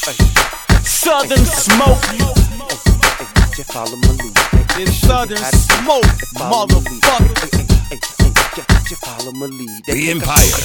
Southern Smoke. Follow my lead. It's Southern Smoke, motherfucker. Follow my lead. The Empire.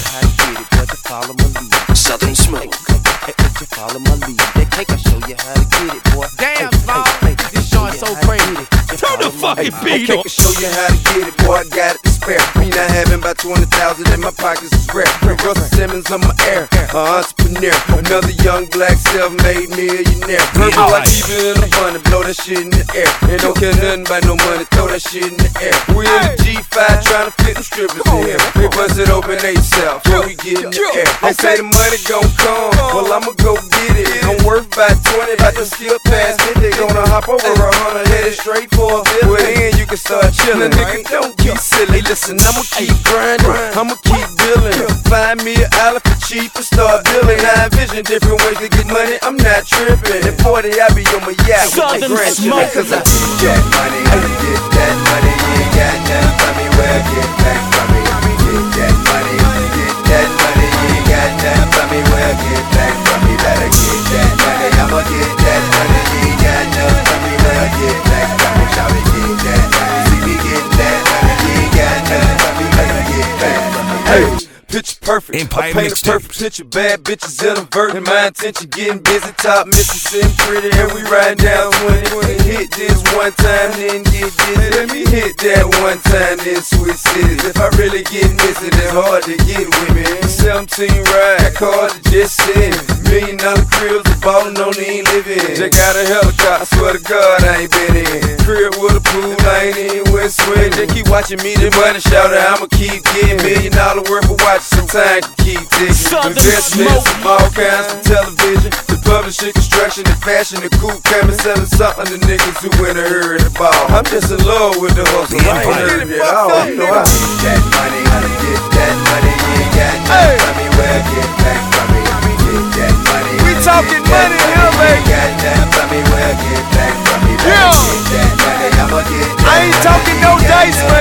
Follow my lead. Southern Smoke. Follow my lead. They can't show you how to get it, boy. Damn, Small, this joint so crazy. Turn the fucking beat I on. can show you how to get it, boy. I got it to spare. Me not having about 20,000 in my pockets to scrap. Russell Simmons on my air, entrepreneur. Another young black self-made millionaire. Purple like even in the fun, blow that shit in the air. And don't care nothing about no money, throw that shit in the air. We in the G5 trying to fit them strippers in here. They bust it open themselves when we get in the air. They say the money gon' come, well I'ma go get it. I'm worth about 20, about to skip past 50. Gonna hop over 100, headed straight for a bill. Well then you can start chillin', nigga, don't be silly. Listen, I'ma keep grinding, I'ma keep billing. Find me an island for cheap and start billing. I envision different ways to get money, I'm not tripping. At 40 I be on my yacht with my grandchildren. Cause I get that money, I get that money. You ain't got nothing from me, well get back from me. Get that money, get that money. You ain't got nothing from me, well get back from me. Better get that money, I'ma get that money. You ain't got nothing from me, well get back from me. Shout it, get that money. See me get that money. You ain't got nothing from me, better get back from me. Hey. Picture perfect, Empire I paint a mixtape. perfect picture. Bad bitches in a vert. And my intention getting busy. Top Mississippi pretty, and we riding down 20. Hit this one time, then get dizzy. Let me hit that one time, then switch cities. If I really get missing, it's hard to get with me. 17 ride, car to just sit. $1 million cribs, the ballin' on ain't living. Just got a helicopter, I swear to God I ain't been in. Crib with a pool, I ain't even went swimming. They keep watching me, the money shout out, I'ma keep getting $1 million worth of watches. Sometimes can keep ticking. Investments of all kinds from television to publishing, construction, and fashion. The cool coming, selling something to niggas who in a hurry to ball. I'm just in love with the hustle. I ain't heard it all. You know I get that money, I get that money. You ain't got nothing from me, well get back from me. Get that money. We talking money here, baby. Got nothing from me, well get back from me. Yeah. Get that money, I'ma get that. I ain't talking no dice,